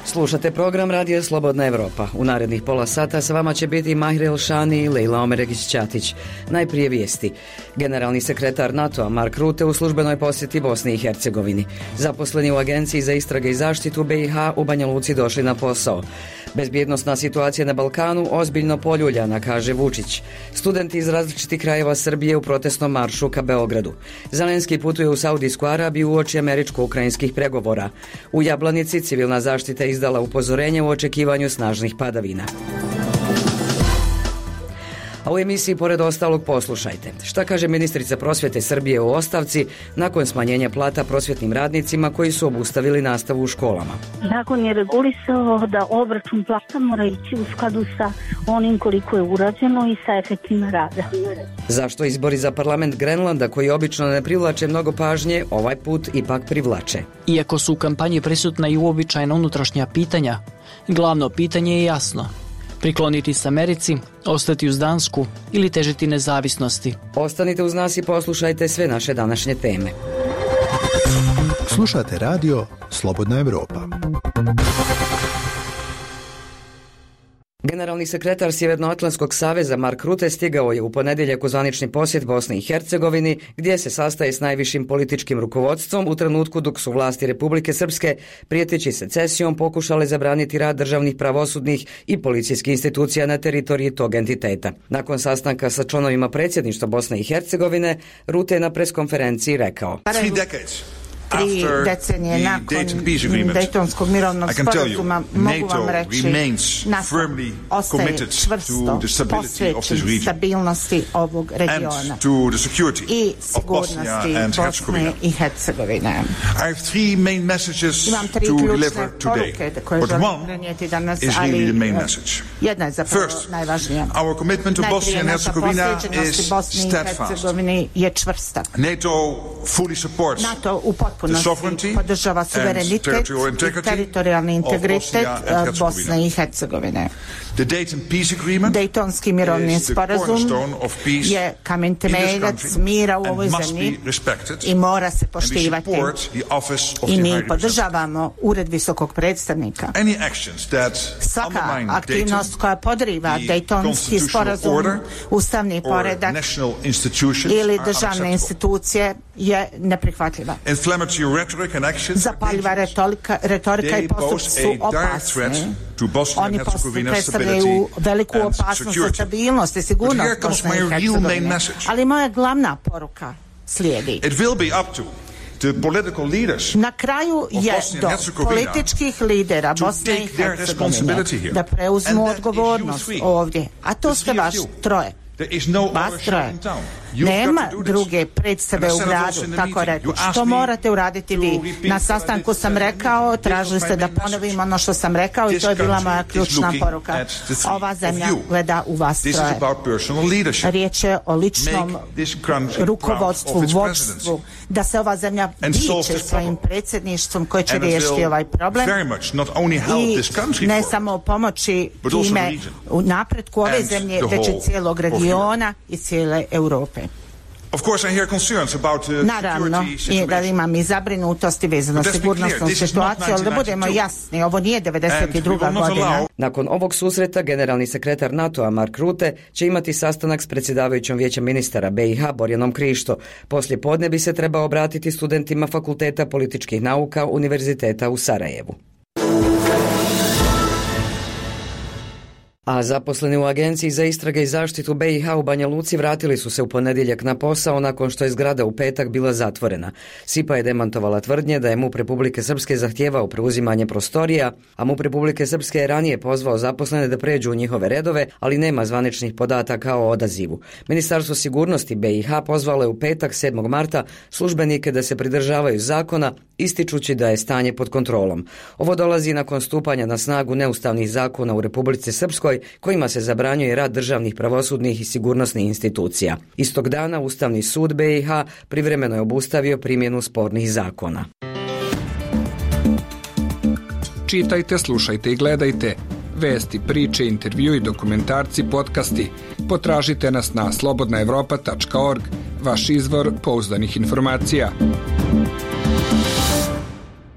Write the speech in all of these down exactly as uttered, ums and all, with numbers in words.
Slušate program Radio Slobodna Evropa. U narednih pola sata sa vama će biti Mahir Elšani i Lejla Omeregić-Ćatić. Najprije vijesti. Generalni sekretar NATO-a Mark Rutte u službenoj posjeti Bosni i Hercegovini. Zaposleni u Agenciji za istrage i zaštitu B i H u Banja Luci došli na posao. Bezbjednosna situacija na Balkanu ozbiljno poljuljana, kaže Vučić. Studenti iz različitih krajeva Srbije u protestnom maršu ka Beogradu. Zelenski putuje u Saudijsku Arabiju uoči američko-ukrajinskih pregovora. U Jablanici civilna zaštita izdala upozorenje u očekivanju snažnih padavina. A u emisiji pored ostalog poslušajte. Šta kaže ministrica prosvjete Srbije u ostavci nakon smanjenja plata prosvjetnim radnicima koji su obustavili nastavu u školama? Zakon je regulisao da obračun plata mora ići u skladu sa onim koliko je urađeno i sa efektima rada. Zašto izbori za parlament Grenlanda, koji obično ne privlače mnogo pažnje, ovaj put ipak privlače? Iako su u kampanji prisutna i uobičajena unutrašnja pitanja, glavno pitanje je jasno. Prikloniti se Americi, ostati uz Dansku ili težiti nezavisnosti. Ostanite uz nas i poslušajte sve naše današnje teme. Slušate radio Slobodna Evropa. Generalni sekretar Sjevernoatlantskog saveza Mark Rutte stigao je u ponedjeljak u zvanični posjet Bosni i Hercegovini, gdje se sastaje s najvišim političkim rukovodstvom u trenutku dok su vlasti Republike Srpske, prijeteći secesijom, pokušale zabraniti rad državnih, pravosudnih i policijskih institucija na teritoriji tog entiteta. Nakon sastanka sa članovima predsjedništva Bosne i Hercegovine, Rutte je na preskonferenciji rekao: Tri decenije nakon Dejtonskog mirovnog sporazuma mogu vam reći, NATO ostaje čvrsto posvećen stabilnosti ovog regiona i sigurnosti Bosne i Hercegovine. Imam tri ključne poruke koje želim prenijeti danas, ali jedna je zapravo najvažnija. Najprije naša posvećenost Bosni i Hercegovini je čvrsta. NATO u potpunosti podržava suverenitet i teritorijalni integritet Bosne i Hercegovine. Dejtonski mirovni sporazum je kamen temeljac mira u ovoj zemlji i mora se poštivati. I mi podržavamo Ured visokog predstavnika. Svaka aktivnost koja podriva Dejtonski sporazum, ustavni poredak ili državne institucije je neprihvatljiva. Zapaljiva retorika, retorika i postupci su opasni. Oni predstavljaju veliku opasnost za stabilnost i sigurnost Bosne i Hercegovine. Ali moja glavna poruka slijedi. Na kraju je do političkih lidera Bosne i Hercegovine da preuzmu odgovornost ovdje, a to ste vaš troje. Vas troje. Nema druge predstave u gradu, tako rekao. Što morate uraditi vi? Na sastanku sam rekao, tražili ste da ponovim ono što sam rekao i to je bila moja ključna poruka. Ova zemlja gleda u vas troje. Riječ je o ličnom rukovodstvu, vođstvu, da se ova zemlja diče svojim predsjedništvom koje će riješiti ovaj problem i ne samo pomoći time u napretku ove zemlje, već i cijelog regiona i cijele Europe. Naravno, i da imam i zabrinutosti vezano s sigurnosnom situacijom, ali da budemo jasni, ovo nije devedeset druga godina. Nakon ovog susreta, generalni sekretar NATO-a Mark Rutte će imati sastanak s predsjedavajućom vijećem ministara B i H Borjanom Krišto. Poslije podne bi se trebao obratiti studentima Fakulteta političkih nauka Univerziteta u Sarajevu. A zaposleni u Agenciji za istrage i zaštitu B i H u Banja Luci vratili su se u ponedjeljak na posao nakon što je zgrada u petak bila zatvorena. S I P A je demantovala tvrdnje da je MUP Republike Srpske zahtijevao preuzimanje prostorija, a MUP Republike Srpske je ranije pozvao zaposlene da pređu u njihove redove, ali nema zvaničnih podataka o odazivu. Ministarstvo sigurnosti B i H pozvalo je u petak sedmog marta službenike da se pridržavaju zakona, ističući da je stanje pod kontrolom. Ovo dolazi nakon stupanja na snagu neustavnih zakona u Republici Srpskoj, kojima se zabranjuje rad državnih, pravosudnih i sigurnosnih institucija. Istog dana Ustavni sud B i H privremeno je obustavio primjenu spornih zakona. Čitajte, slušajte i gledajte vesti, priče, intervju i dokumentarci, podcasti. Potražite nas na slobodna evropa tačka org, vaš izvor pouzdanih informacija.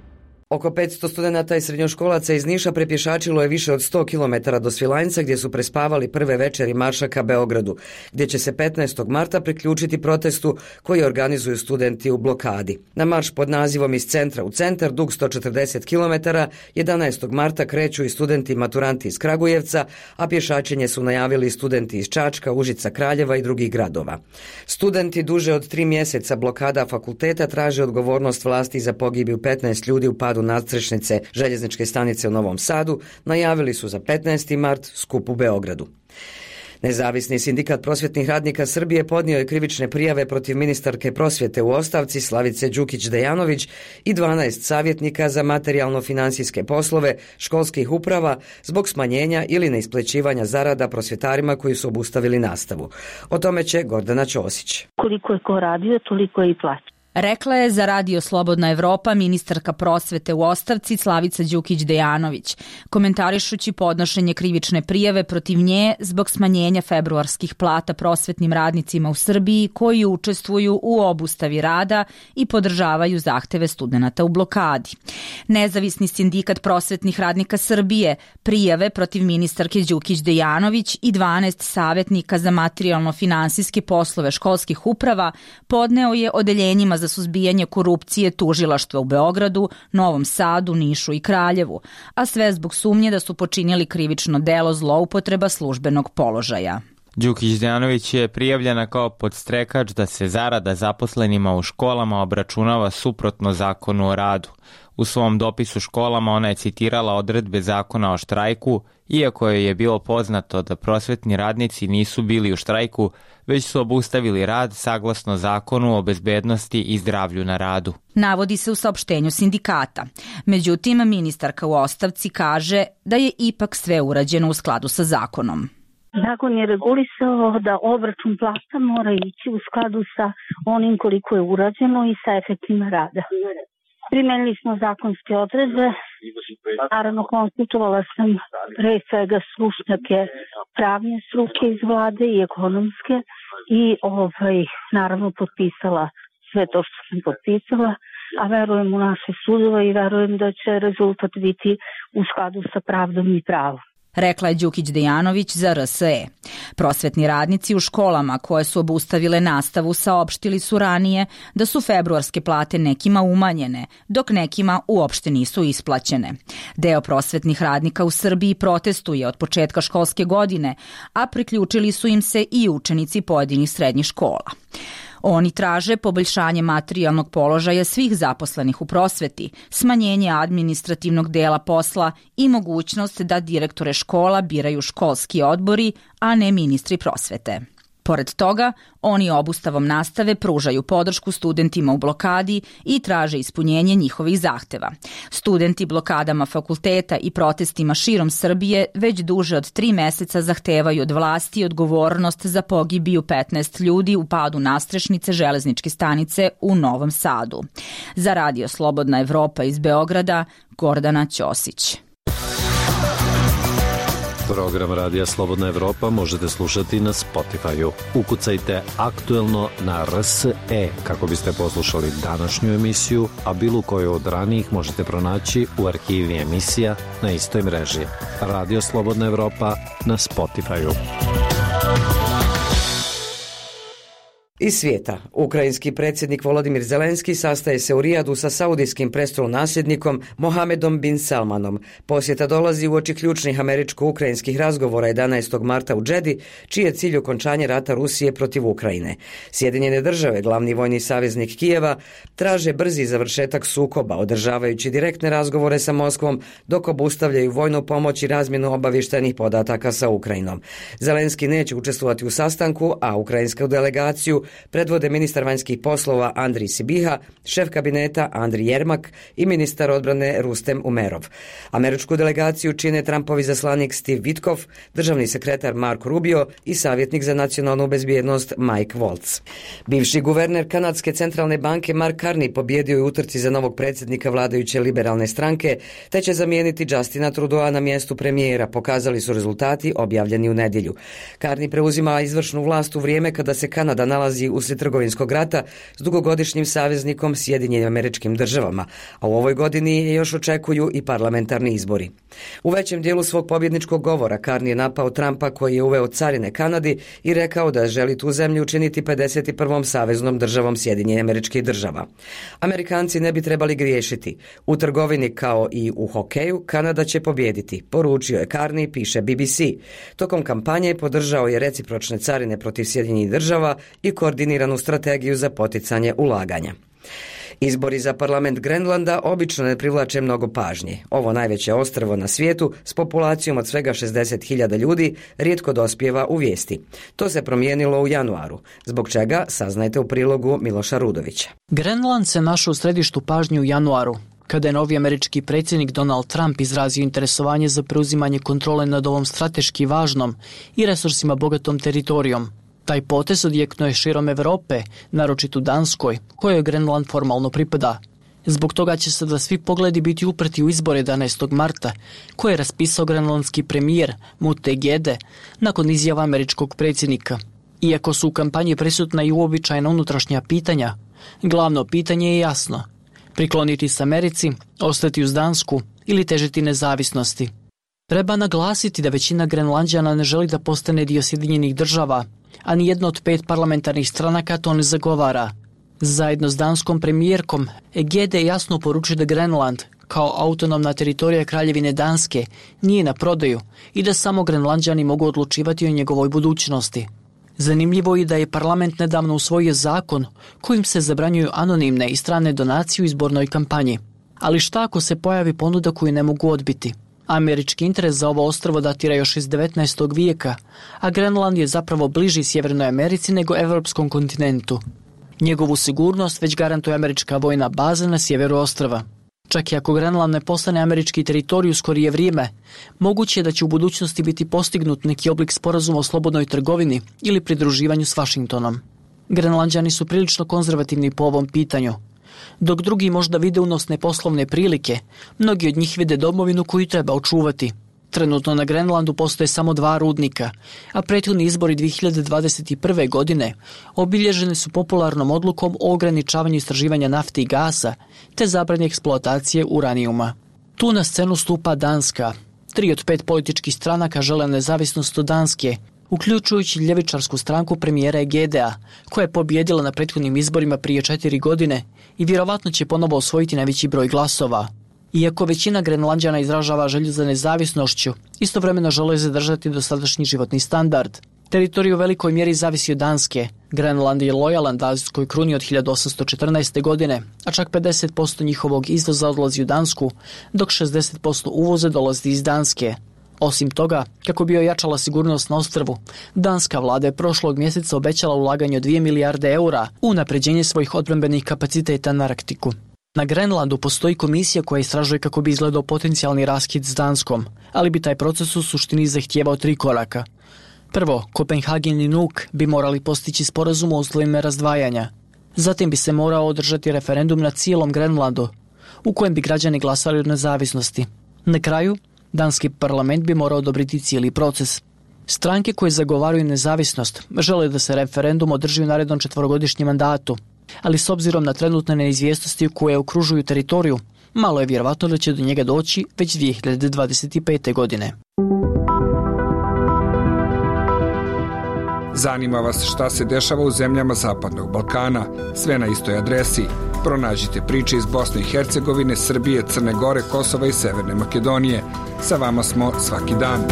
Oko petsto studenata i srednjoškolaca iz Niša prepješačilo je više od sto kilometara do Svilajnca gdje su prespavali prve večeri marša ka Beogradu, gdje će se petnaestog marta priključiti protestu koji organizuju studenti u blokadi. Na marš pod nazivom Iz centra u centar, dug sto četrdeset kilometara, jedanaestog marta kreću i studenti i maturanti iz Kragujevca, a pješačenje su najavili studenti iz Čačka, Užica, Kraljeva i drugih gradova. Studenti duže od tri mjeseca blokada fakulteta traže odgovornost vlasti za pogibiju petnaest ljudi u padu nadstrešnice željezničke stanice u Novom Sadu, najavili su za petnaesti mart skup u Beogradu. Nezavisni sindikat prosvjetnih radnika Srbije podnio je krivične prijave protiv ministarke prosvjete u ostavci Slavice Đukić-Dejanović i dvanaest savjetnika za materijalno-financijske poslove školskih uprava zbog smanjenja ili neisplaćivanja zarada prosvjetarima koji su obustavili nastavu. O tome će Gordana Ćosić. Koliko je ko radio, toliko je i plaća. Rekla je za Radio Slobodna Evropa ministarka prosvete u ostavci Slavica Đukić-Dejanović, komentarišući podnošenje krivične prijave protiv nje zbog smanjenja februarskih plata prosvetnim radnicima u Srbiji koji učestvuju u obustavi rada i podržavaju zahteve studenata u blokadi. Nezavisni sindikat prosvetnih radnika Srbije prijave protiv ministarke Đukić-Dejanović i dvanaest savjetnika za materijalno-finansijske poslove školskih uprava podneo je odeljenjima za suzbijanje korupcije tužilaštva u Beogradu, Novom Sadu, Nišu i Kraljevu, a sve zbog sumnje da su počinili krivično delo zloupotreba službenog položaja. Đukić-Dejanović je prijavljena kao podstrekač da se zarada zaposlenima u školama obračunava suprotno zakonu o radu. U svom dopisu školama ona je citirala odredbe zakona o štrajku, iako joj je bilo poznato da prosvetni radnici nisu bili u štrajku, već su obustavili rad saglasno zakonu o bezbednosti i zdravlju na radu. Navodi se u saopštenju sindikata. Međutim, ministarka u ostavci kaže da je ipak sve urađeno u skladu sa zakonom. Zakon je regulisao da obračun plata mora ići u skladu sa onim koliko je urađeno i sa efektima rada. Primenili smo zakonske odredbe, naravno konsultovala sam pre svega stručnjake pravne struke iz vlade i ekonomske i ovaj, naravno potpisala sve to što sam potpisala, a verujem u naše sudove i verujem da će rezultat biti u skladu sa pravdom i pravom. Rekla je Đukić-Dejanović za R S E. Prosvetni radnici u školama koje su obustavile nastavu saopštili su ranije da su februarske plate nekima umanjene, dok nekima uopšte nisu isplaćene. Deo prosvetnih radnika u Srbiji protestuje od početka školske godine, a priključili su im se i učenici pojedinih srednjih škola. Oni traže poboljšanje materijalnog položaja svih zaposlenih u prosveti, smanjenje administrativnog dela posla i mogućnost da direktore škola biraju školski odbori, a ne ministri prosvete. Pored toga, oni obustavom nastave pružaju podršku studentima u blokadi i traže ispunjenje njihovih zahteva. Studenti blokadama fakulteta i protestima širom Srbije već duže od tri meseca zahtevaju od vlasti odgovornost za pogibiju petnaest ljudi u padu nastrešnice železničke stanice u Novom Sadu. Za Radio Slobodna Evropa iz Beograda, Gordana Ćosić. Program Radija Slobodna Evropa možete slušati na Spotify-u. Ukucajte aktuelno na R S E kako biste poslušali današnju emisiju, a bilo koju od ranijih možete pronaći u arhivi emisija na istoj mreži. Radio Slobodna Evropa na Spotify-u. Iz svijeta, ukrajinski predsjednik Volodimir Zelenski sastaje se u Rijadu sa saudijskim prestolonasljednikom Mohamedom bin Salmanom. Posjeta dolazi uoči ključnih američko-ukrajinskih razgovora jedanaestog marta u Džedi, čiji je cilj okončanje rata Rusije protiv Ukrajine. Sjedinjene države, glavni vojni saveznik Kijeva, traže brzi završetak sukoba, održavajući direktne razgovore sa Moskvom, dok obustavljaju vojnu pomoć i razmjenu obavještajnih podataka sa Ukrajinom. Zelenski neće učestvovati u sastanku, a ukrajinsku delegaciju predvode ministar vanjskih poslova Andrij Sibiha, šef kabineta Andrij Jermak i ministar odbrane Rustem Umerov. Američku delegaciju čine Trumpovi zaslanik Steve Witkoff, državni sekretar Marco Rubio i savjetnik za nacionalnu bezbjednost Mike Waltz. Bivši guverner Kanadske centralne banke Mark Carney pobjedio je u utrci za novog predsjednika vladajuće liberalne stranke, te će zamijeniti Justina Trudeau na mjestu premijera, pokazali su rezultati objavljeni u nedjelju. Carney preuzima izvršnu vlast u vrijeme kada se Kanada nalazi tenziji uslijed trgovinskog rata s dugogodišnjim saveznikom Sjedinjenim Američkim Državama, a u ovoj godini je još očekuju i parlamentarni izbori. U većem dijelu svog pobjedničkog govora Carney je napao Trumpa koji je uveo carine Kanadi i rekao da želi tu zemlju učiniti pedeset prvom saveznom državom Sjedinjenih Američkih Država. Amerikanci ne bi trebali griješiti. U trgovini kao i u hokeju Kanada će pobijediti, poručio je Carney, piše B B C. Tokom kampanje podržao je recipročne carine protiv Sjedinjenih Država i koordiniranu strategiju za poticanje ulaganja. Izbori za parlament Grenlanda obično ne privlače mnogo pažnje. Ovo najveće ostrvo na svijetu s populacijom od svega šezdeset hiljada ljudi rijetko dospijeva u vijesti. To se promijenilo u januaru, zbog čega saznajte u prilogu Miloša Rudovića. Grenland se našao u središtu pažnje u januaru, kada je novi američki predsjednik Donald Trump izrazio interesovanje za preuzimanje kontrole nad ovom strateški važnom i resursima bogatom teritorijom. Taj potez odjeknuo je širom Europe, naročito Danskoj, kojoj Grenland formalno pripada. Zbog toga će sada svi pogledi biti uprti u izbore jedanaestog marta, koje je raspisao grenlandski premijer Mute Gede nakon izjava američkog predsjednika. Iako su u kampanji prisutna i uobičajena unutrašnja pitanja, glavno pitanje je jasno: prikloniti se Americi, ostati uz Dansku ili težiti nezavisnosti. Treba naglasiti da većina Grenlanđana ne želi da postane dio Sjedinjenih Država, a ni jedna od pet parlamentarnih stranaka to ne zagovara. Zajedno s danskom premijerkom, Gede jasno poručuje da Grenland, kao autonomna teritorija Kraljevine Danske, nije na prodaju i da samo Grenlanđani mogu odlučivati o njegovoj budućnosti. Zanimljivo je da je parlament nedavno usvojio zakon kojim se zabranjuju anonimne i strane donacije u izbornoj kampanji. Ali šta ako se pojavi ponuda koju ne mogu odbiti? Američki interes za ovo ostrvo datira još iz devetnaestog vijeka, a Grenland je zapravo bliži Sjevernoj Americi nego evropskom kontinentu. Njegovu sigurnost već garantuje američka vojna baza na sjeveru ostrva. Čak i ako Grenland ne postane američki teritorij u skorije vrijeme, moguće je da će u budućnosti biti postignut neki oblik sporazuma o slobodnoj trgovini ili pridruživanju s Vašingtonom. Grenlanđani su prilično konzervativni po ovom pitanju. Dok drugi možda vide unosne poslovne prilike, mnogi od njih vide domovinu koju treba očuvati. Trenutno na Grenlandu postoje samo dva rudnika, a prethodni izbori dvije hiljade dvadeset prve. godine obilježeni su popularnom odlukom o ograničavanju istraživanja nafte i gasa te zabrani eksploatacije uranijuma. Tu na scenu stupa Danska. Tri od pet političkih stranaka žele nezavisnost od Danske, uključujući ljevičarsku stranku premijera Gedea, koja je pobijedila na prethodnim izborima prije četiri godine i vjerovatno će ponovo osvojiti najveći broj glasova. Iako većina Grenlanđana izražava želju za nezavisnošću, istovremeno žele zadržati dosadašnji životni standard. Teritorij u velikoj mjeri zavisi od Danske. Grenland je lojalan danskoj kruni od hiljadu osamsto četrnaeste. godine, a čak pedeset posto njihovog izvoza odlazi u Dansku, dok šezdeset posto uvoza dolazi iz Danske. Osim toga, kako bi ojačala sigurnost na ostrvu, danska vlada je prošlog mjeseca obećala ulaganje od dvije milijarde eura u unapređenje svojih odbrambenih kapaciteta na Arktiku. Na Grenlandu postoji komisija koja istražuje kako bi izgledao potencijalni raskid s Danskom, ali bi taj proces u suštini zahtijevao tri koraka. Prvo, Kopenhagen i Nuuk bi morali postići sporazum o uslovima razdvajanja. Zatim bi se morao održati referendum na cijelom Grenlandu, u kojem bi građani glasali o nezavisnosti. Na kraju, danski parlament bi morao odobriti cijeli proces. Stranke koje zagovaraju nezavisnost žele da se referendum održi u narednom četvorogodišnjem mandatu, ali s obzirom na trenutne neizvjesnosti koje okružuju teritoriju, malo je vjerovatno da će do njega doći već dvije hiljade dvadeset pete. godine. Zanima vas šta se dešava u zemljama Zapadnog Balkana? Sve na istoj adresi. Pronađite priče iz Bosne i Hercegovine, Srbije, Crne Gore, Kosova i Severne Makedonije. Sa vama smo svaki dan.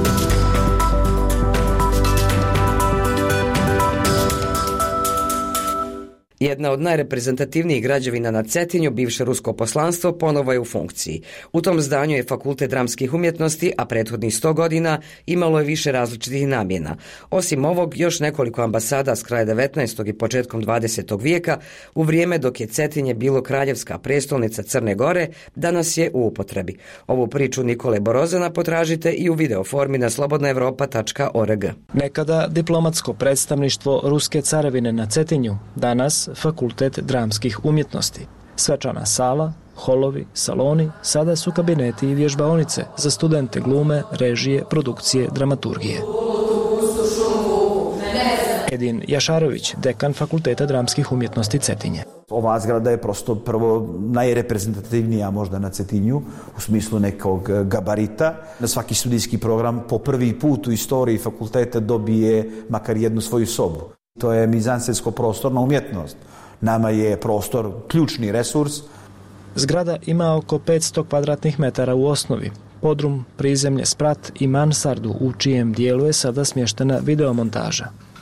Jedna od najreprezentativnijih građevina na Cetinju, bivše rusko poslanstvo, ponovo je u funkciji. U tom zdanju je Fakultet dramskih umjetnosti, a prethodnih sto godina imalo je više različitih namjena. Osim ovog, još nekoliko ambasada s kraja devetnaestog i početkom dvadesetog vijeka, u vrijeme dok je Cetinje bilo kraljevska prestolnica Crne Gore, danas je u upotrebi. Ovu priču Nikole Borozana potražite i u video formi na slobodna evropa tačka org. Nekada diplomatsko predstavništvo Ruske carevine na Cetinju, danas Fakultet dramskih umjetnosti. Svečana sala, holovi, saloni, sada su kabineti i vježbaonice za studente glume, režije, produkcije, dramaturgije. Edin Jašarović, dekan Fakulteta dramskih umjetnosti Cetinje. Ova zgrada je prosto prvo najreprezentativnija možda na Cetinju u smislu nekog gabarita. Na svaki studijski program po prvi put u istoriji fakulteta dobije makar jednu svoju sobu. To je mizansensko prostorna umjetnost. Nama je prostor ključni resurs. Zgrada ima oko petsto kvadratnih metara u osnovi. Podrum, prizemlje, sprat i mansardu u čijem dijelu je sada smještena videomontaža.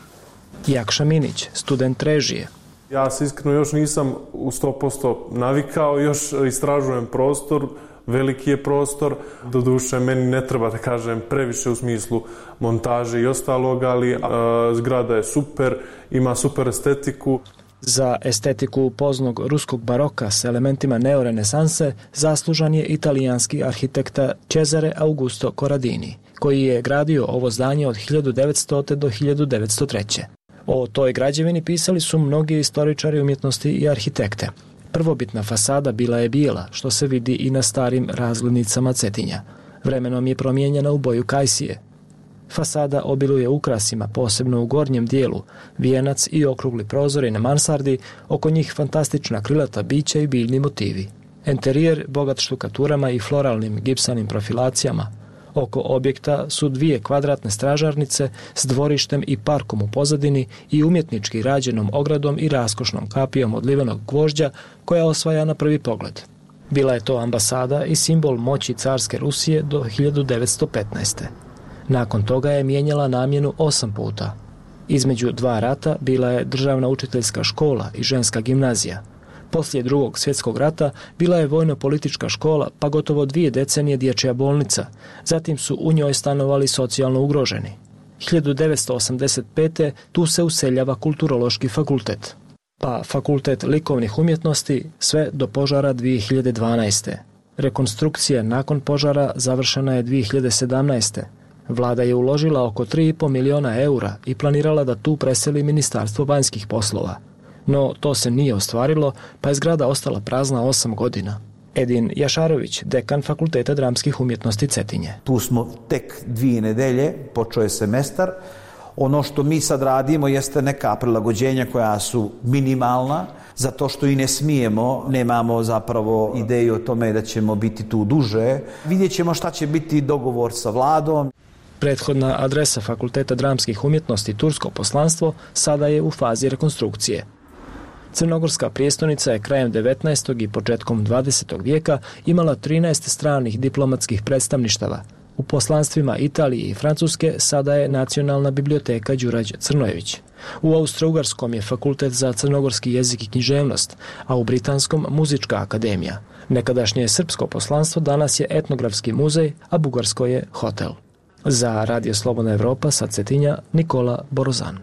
Jakša Minić, student režije. Ja se iskreno još nisam u sto posto navikao, još istražujem prostor, veliki je prostor. Doduše, meni ne treba da kažem previše u smislu montaže i ostalog, ali a, zgrada je super, ima super estetiku. Za estetiku poznog ruskog baroka s elementima neorenesanse zaslužan je italijanski arhitekta Cesare Augusto Corradini, koji je gradio ovo zdanje od hiljadu devetstote do hiljadu devetsto treće. O toj građevini pisali su mnogi istoričari umjetnosti i arhitekte. Prvobitna fasada bila je bijela, što se vidi i na starim razglednicama Cetinja. Vremenom je promijenjena u boju kajsije. Fasada obiluje ukrasima, posebno u gornjem dijelu, vijenac i okrugli prozori na mansardi, oko njih fantastična krilata bića i biljni motivi. Enterijer bogat štukaturama i floralnim gipsanim profilacijama. Oko objekta su dvije kvadratne stražarnice s dvorištem i parkom u pozadini i umjetnički rađenom ogradom i raskošnom kapijom od livenog gvožđa koja osvaja na prvi pogled. Bila je to ambasada i simbol moći carske Rusije do hiljadu devetsto petnaeste. Nakon toga je mijenjala namjenu osam puta. Između dva rata bila je državna učiteljska škola i ženska gimnazija. Poslije drugog svjetskog rata bila je vojno-politička škola, pa gotovo dvije decenije dječja bolnica. Zatim su u njoj stanovali socijalno ugroženi. hiljadu devetsto osamdeset pete tu se useljava kulturološki fakultet. Pa fakultet likovnih umjetnosti sve do požara dvije hiljade dvanaeste. Rekonstrukcija nakon požara završena je dvije hiljade sedamnaeste. Vlada je uložila oko tri i po miliona eura i planirala da tu preseli Ministarstvo vanjskih poslova. No to se nije ostvarilo, pa je zgrada ostala prazna osam godina. Edin Jašarović, dekan Fakulteta dramskih umjetnosti Cetinje. Tu smo tek dvije nedelje, počeo je semestar. Ono što mi sad radimo jeste neka prilagođenja koja su minimalna, zato što i ne smijemo, nemamo zapravo ideju o tome da ćemo biti tu duže. Vidjet ćemo šta će biti dogovor sa vladom. Prethodna adresa Fakulteta dramskih umjetnosti Tursko poslanstvo sada je u fazi rekonstrukcije. Crnogorska prijestolnica je krajem devetnaestog i početkom dvadesetog vijeka imala trinaest stranih diplomatskih predstavništava. U poslanstvima Italije i Francuske sada je Nacionalna biblioteka Đurađ Crnojević. U Austro-Ugarskom je Fakultet za crnogorski jezik i književnost, a u Britanskom Muzička akademija. Nekadašnje srpsko poslanstvo danas je etnografski muzej, a bugarsko je hotel. Za Radio Slobodna Evropa sa Cetinja Nikola Borozan.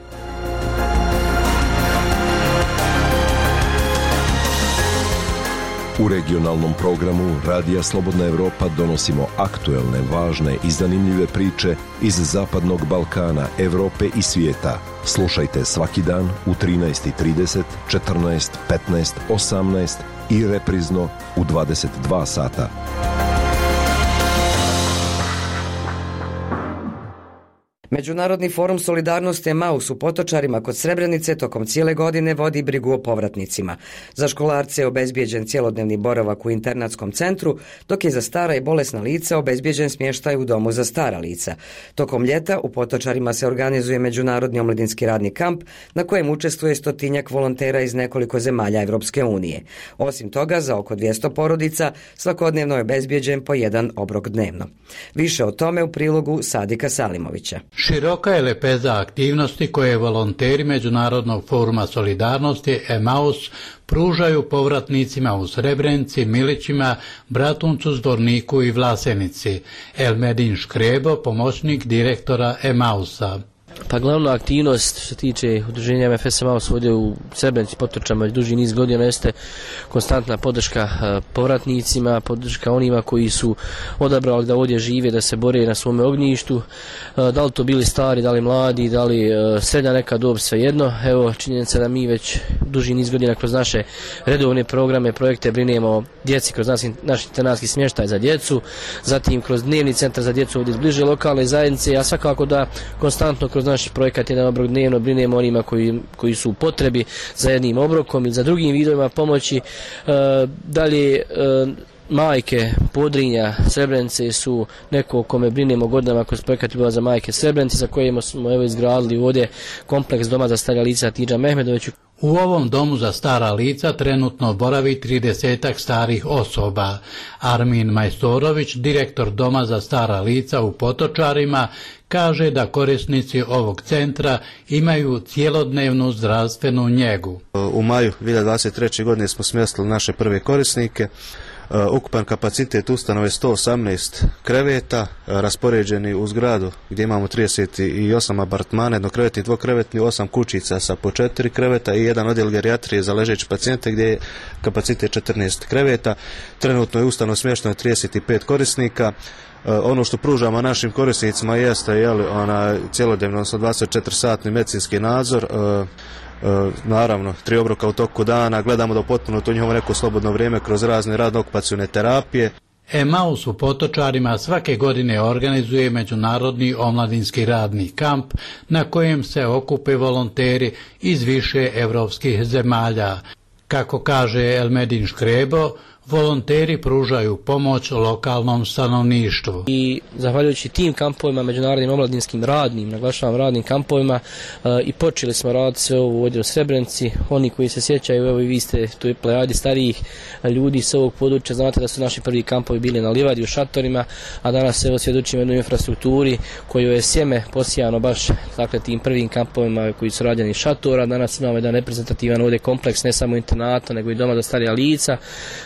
U regionalnom programu Radija Slobodna Evropa donosimo aktuelne, važne i zanimljive priče iz Zapadnog Balkana, Evrope i svijeta. Slušajte svaki dan u trinaest i trideset, četrnaest, petnaest, osamnaest i reprizno u dvadeset dva sata. Međunarodni forum Solidarnosti Emaus u Potočarima kod Srebrenice tokom cijele godine vodi brigu o povratnicima. Za školarce je obezbijeđen cjelodnevni boravak u internatskom centru, dok je za stara i bolesna lica obezbijeđen smještaj u domu za stara lica. Tokom ljeta u Potočarima se organizuje Međunarodni omladinski radni kamp na kojem učestvuje stotinjak volontera iz nekoliko zemalja Evropske unije. Osim toga, za oko dvjesto porodica svakodnevno je obezbijeđen po jedan obrok dnevno. Više o tome u prilogu Sadika Salimovića. Široka je lepeza aktivnosti koje volonteri Međunarodnog foruma solidarnosti Emaus pružaju povratnicima u Srebrenici, Milićima, Bratuncu, Zvorniku i Vlasenici. Elmedin Škrebo, pomoćnik direktora Emausa. Pa glavna aktivnost što se tiče udruženja M F S Emaus ovdje u Srebrenici Potočama već duži niz godina jeste konstantna podrška povratnicima, podrška onima koji su odabrali da ovdje žive, da se bore na svome ognjištu, da li to bili stari, da li mladi, da li srednja neka dob, svejedno. Evo činjenica da mi već duži niz godina kroz naše redovne programe, projekte brinemo o djeci kroz naš, naš internatski smještaj za djecu, zatim kroz dnevni centar za djecu ovdje iz bliže lokalne zajednice, a svakako da konstantno kroz naš projekat jedan obrok dnevno brinemo onima koji, koji su u potrebi za jednim obrokom ili za drugim vidovima pomoći. Dalje, majke Podrinja, Srebrenice su neko o kome brinemo godinama kroz projekat Ljubav za majke Srebrenice, za koje smo evo izgradili ovdje kompleks doma za starija lica Tidža Mehmedoviću. U ovom domu za stara lica trenutno boravi tridesetak starih osoba. Armin Majstorović, direktor doma za stara lica u Potočarima, kaže da korisnici ovog centra imaju cijelodnevnu zdravstvenu njegu. U maju dvije hiljade dvadeset treće. godine smo smjestili naše prve korisnike. Ukupan kapacitet ustanove sto osamnaest kreveta, raspoređeni u zgradu gdje imamo trideset osam apartmana, jednokrevetni, dvokrevetni, osam kućica sa po četiri kreveta i jedan odjel gerijatrije za ležeće pacijente gdje je kapacitet četrnaest kreveta. Trenutno je u ustanovi smješteno trideset pet korisnika. Ono što pružamo našim korisnicima jeste jeli, ona cjelodnevno, odnosno dvadeset četiri satni medicinski nadzor, E, naravno, tri obroka u toku dana, gledamo da potpuno to njihovo neko slobodno vrijeme kroz razne radno-okupacione terapije. Emaus u Potočarima svake godine organizuje međunarodni omladinski radni kamp na kojem se okupe volonteri iz više evropskih zemalja. Kako kaže Elmedin Škrebo, volonteri pružaju pomoć lokalnom stanovništvu. I zahvaljujući tim kampovima, međunarodnim omladinskim radnim, naglašavam radnim kampovima, e, i počeli smo raditi sve ovo ovdje u Srebrenici. Oni koji se sjećaju, evo i vi ste tu plejadi starijih ljudi s ovog područja, znate da su naši prvi kampovi bili na livadi u šatorima, a danas evo svjedočimo jednoj infrastrukturi koju je sjeme posijano baš dakle, tim prvim kampovima koji su rađeni šatora. Danas imamo jedan reprezentativan ovdje kompleks, ne samo internata, nego i doma za starija lica,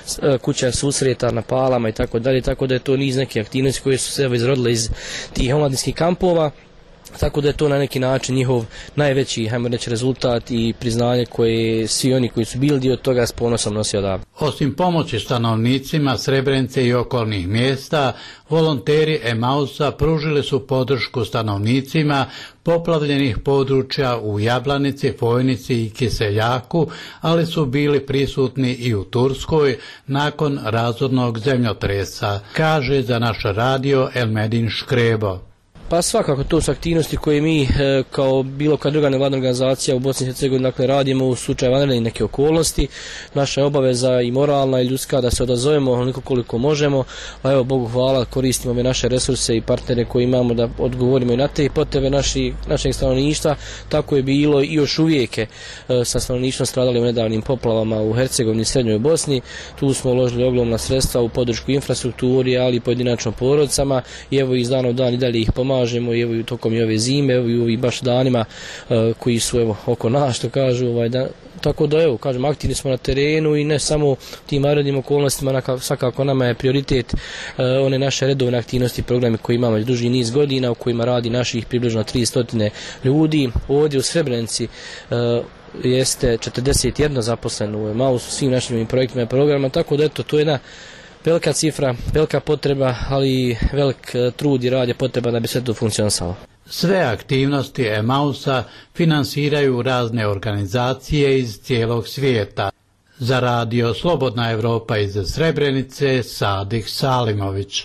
kuća susreta na palama i tako dalje, tako da je to niz neke aktivnosti koje su se izrodile iz tih omladinskih kampova, tako da je to na neki način njihov najveći, hajmo reći, rezultat i priznanje koje svi oni koji su bili dio toga s ponosom nosi odavde. Osim pomoći stanovnicima Srebrenice i okolnih mjesta, volonteri Emausa pružili su podršku stanovnicima poplavljenih područja u Jablanici, Fojnici i Kiseljaku, ali su bili prisutni i u Turskoj nakon razornog zemljotresa, kaže za naš radio Elmedin Škrebo. Pa svakako to su aktivnosti koje mi e, kao bilo koja druga nevladna organizacija u Bosni i Hercegovini dakle, radimo u slučaju vanrednih neke okolnosti. Naša je obaveza i moralna i ljudska da se odazovemo onoliko koliko možemo, a evo Bogu hvala koristimo ove naše resurse i partnere koje imamo da odgovorimo i na te potrebe naši, našeg stanovništva. Tako je bilo i još uvijek e, sa stanovništvom stradali u nedavnim poplavama u Hercegovini i Srednjoj Bosni. Tu smo uložili ogromna sredstva u podršku infrastrukturi, ali i pojedinačno porodicama i evo iz dana u dan i dalje ih pomažemo. I evo i tokom i ove zime, evo i ovih baš danima uh, koji su evo oko nas, što kažu, ovaj, da, tako da evo, kažem, aktivni smo na terenu i ne samo tim vanrednim okolnostima, naka, svakako nama je prioritet uh, one naše redovne aktivnosti, programe koje imamo već duži niz godina, u kojima radi naših približno tristo ljudi. Ovdje u Srebrenici uh, jeste četrdeset jedan zaposleno u Emausu, svim našim projektima i programima, tako da eto, to je jedna velika cifra, velika potreba, ali i velik trud i rad je potreba da bi sve to funkcionisalo. Sve aktivnosti Emausa finansiraju razne organizacije iz cijelog svijeta. Za radio Slobodna Evropa iz Srebrenice, Sadih Salimović.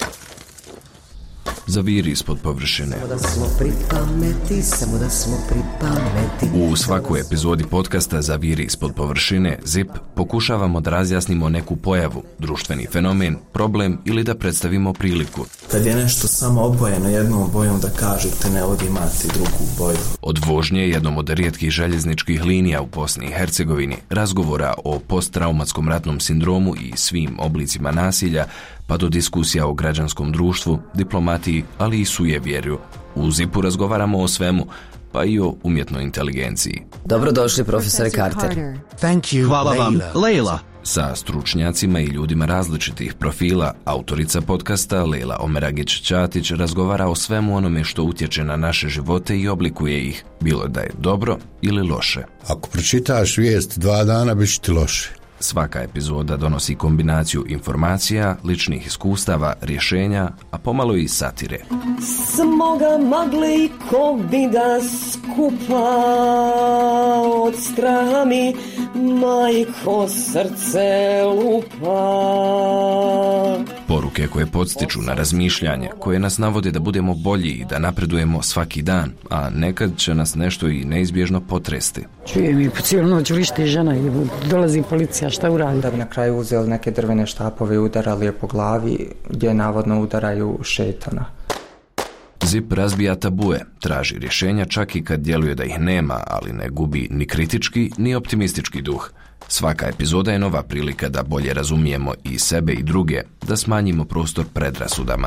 Zaviri ispod površine. Samo da smo pri pameti, samo da smo pri pameti. U svakoj epizodi podcasta Zaviri ispod površine, ZIP, pokušavamo da razjasnimo neku pojavu, društveni fenomen, problem ili da predstavimo priliku. Kad je nešto samo obojeno jednom bojom, da kažete ne ovdje imate drugu boju. Od vožnje jednom od rijetkih željezničkih linija u Bosni i Hercegovini, razgovora o posttraumatskom ratnom sindromu i svim oblicima nasilja, pa do diskusija o građanskom društvu, diplomatiji, ali i sujevjerju. U ZIP-u razgovaramo o svemu, pa i o umjetnoj inteligenciji. Dobrodošli, profesore Carter. Thank you, Hvala vam, Leila. Sa stručnjacima i ljudima različitih profila, autorica podcasta Leila Omeragić-Ćatić razgovara o svemu onome što utječe na naše živote i oblikuje ih, bilo da je dobro ili loše. Ako pročitaš vijest dva dana, bit će ti loše. Svaka epizoda donosi kombinaciju informacija, ličnih iskustava, rješenja, a pomalo i satire. Smoga magle i kovida skupa, od straha mi majko srce lupa. Poruke poruke koje podstiču na razmišljanje, koje nas navode da budemo bolji i da napredujemo svaki dan, a nekad će nas nešto i neizbježno potresti. Čujem i po cijelu noć vrišti žena i dolazi policija, šta uradi? Da bi na kraju uzeli neke drvene štapove i udarali je po glavi, gdje navodno udaraju šetana. Zip razbija tabue, traži rješenja čak i kad djeluje da ih nema, ali ne gubi ni kritički ni optimistički duh. Svaka epizoda je nova prilika da bolje razumijemo i sebe i druge, da smanjimo prostor predrasudama.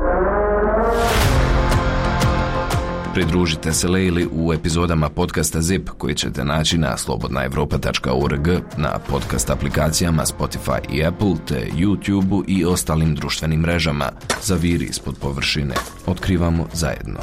Pridružite se Lejli u epizodama podcasta Zip koji ćete naći na slobodna europa tačka org, na podcast aplikacijama Spotify i Apple, te YouTubeu i ostalim društvenim mrežama. Zaviri ispod površine. Otkrivamo zajedno.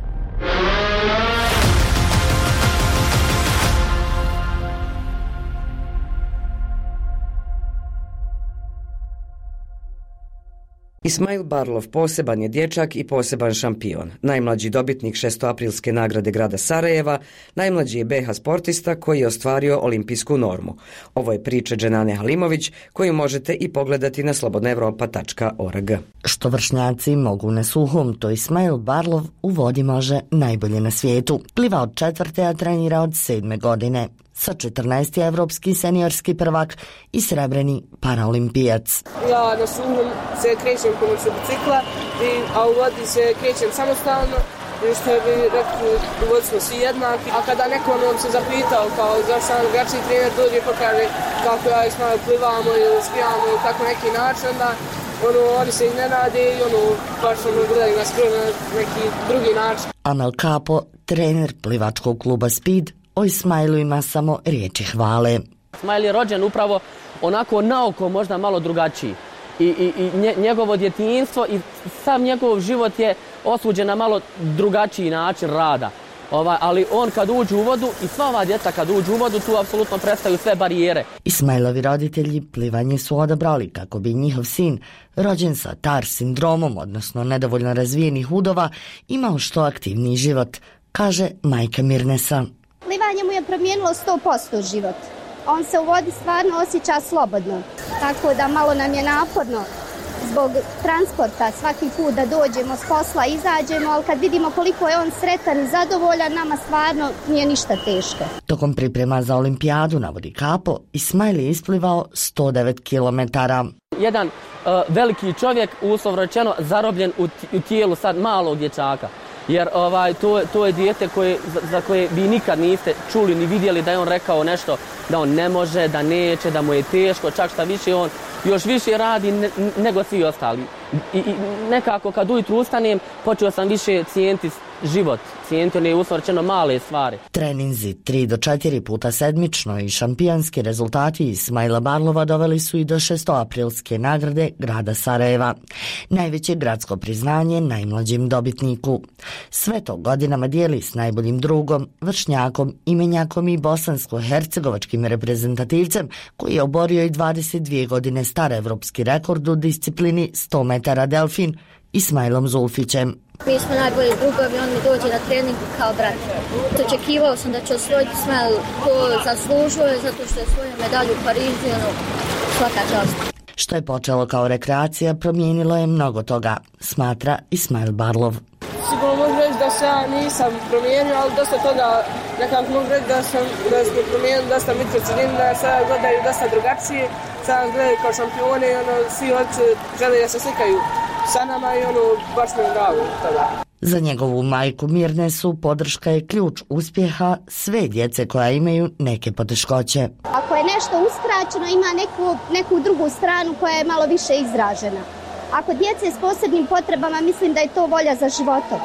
Ismail Barlov poseban je dječak i poseban šampion. Najmlađi dobitnik šestoaprilske nagrade grada Sarajeva, najmlađi je be ha sportista koji je ostvario olimpijsku normu. Ovo je priča Dženane Halimović koju možete i pogledati na slobodna europa tačka org. Što vršnjaci mogu na suhom, to Ismail Barlov u vodi može najbolje na svijetu. Pliva od četvrte, a trenira od sedme godine. Sa četrnaesti evropski seniorski prvak i srebreni paraolimpijac. Ja na suhom se krećem pomoću bicikla, a u vodi se krećem samostalno, što bi rekli, u vodi smo svi jednaki. A kada nekom nam se zapitao kao zašto sam drugačiji trener dođe i pokaže kako ja i Ismail plivamo ili skijamo ili tako neki način, onda ono, oni se iznenade i ono, baš ono gledaju nas skoro na neki drugi način. Amel Kapo, trener plivačkog kluba Speed, o Ismailu ima samo riječi hvale. Ismail je rođen upravo onako naoko možda malo drugačiji. I, i, i njegovo djetinjstvo i sam njegov život je osuđen na malo drugačiji način rada. Ovaj, ali on kad uđe u vodu i sva ova djeca kad uđe u vodu tu apsolutno prestaju sve barijere. Ismailovi roditelji plivanje su odabrali kako bi njihov sin, rođen sa T A R sindromom, odnosno nedovoljno razvijenih udova, imao što aktivniji život, kaže majka Mirnesa. Plivanje mu je promijenilo sto posto život. On se u vodi stvarno osjeća slobodno, tako da malo nam je naporno zbog transporta svaki put da dođemo s posla, izađemo, ali kad vidimo koliko je on sretan i zadovoljan, nama stvarno nije ništa teško. Tokom priprema za olimpijadu, navodi Kapo, Ismail je isplivao sto devet kilometara. Jedan uh, veliki čovjek, uslovno rečeno, zarobljen u, u tijelu sad malog dječaka. Jer ovaj, to, to je dijete koje, za, za koje vi nikad niste čuli ni vidjeli da je on rekao nešto, da on ne može, da neće, da mu je teško, čak šta više on još više radi ne, nego svi ostali. I, I nekako kad ujutru ustanem, počeo sam više cijeniti život, cijeniti one usvrćeno male stvari. Treninzi tri do četiri puta sedmično i šampijonski rezultati Ismaila Barlova doveli su i do šestoaprilske nagrade grada Sarajeva. Najveće gradsko priznanje najmlađim dobitniku. Sve to godinama dijeli s najboljim drugom, vršnjakom, imenjakom i bosansko-hercegovačkim reprezentativcem koji je oborio i dvadeset dvije godine star evropski rekord u disciplini sto metara delfin Ismailom Zulfićem. Mi smo najbolji drugovi, on mi dođe na trening kao brat. Očekivao sam da će osvojiti Ismail, to zaslužuje zato što je svoju medalju u Parizu, ono, svaka čast. Što je počelo kao rekreacija, promijenilo je mnogo toga, smatra Ismail Barlov. Sigurno mogu reći da se ja nisam promijenio, ali dosta toga nekako mogu reći da, sam, da smo promijenili dosta mitrocilin, da sada gledaju dosta drugačije, sada gledaju kao šampioni, ono, svi hoće, žele da se slikaju sa nama i ono, baš mi je drago toga. Za njegovu majku Mirnesu podrška je ključ uspjeha sve djece koja imaju neke poteškoće. Ako je nešto uskraćeno, ima neku, neku drugu stranu koja je malo više izražena. Ako djece s posebnim potrebama, mislim da je to volja za životom.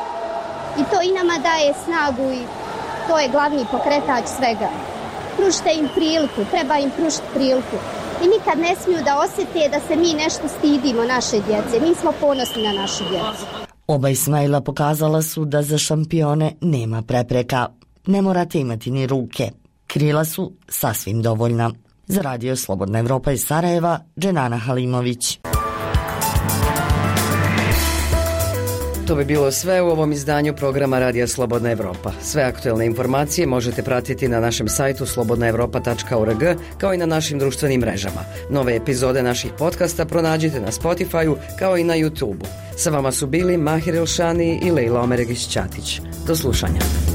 I to i nama daje snagu i to je glavni pokretač svega. Pružite im priliku, treba im pružiti priliku. I nikad ne smiju da osjete da se mi nešto stidimo naše djece. Mi smo ponosni na našu djecu. Oba Ismaila pokazala su da za šampione nema prepreka. Ne morate imati ni ruke. Krila su sasvim dovoljna. Za radio Slobodna Evropa iz Sarajeva, Dženana Halimović. To bi bilo sve u ovom izdanju programa Radija Slobodna Evropa. Sve aktuelne informacije možete pratiti na našem sajtu slobodna evropa tačka org kao i na našim društvenim mrežama. Nove epizode naših podcasta pronađite na Spotify-u kao i na YouTube-u. Sa vama su bili Mahir Elšani i Lejla Omeregić-Ćatić. Do slušanja.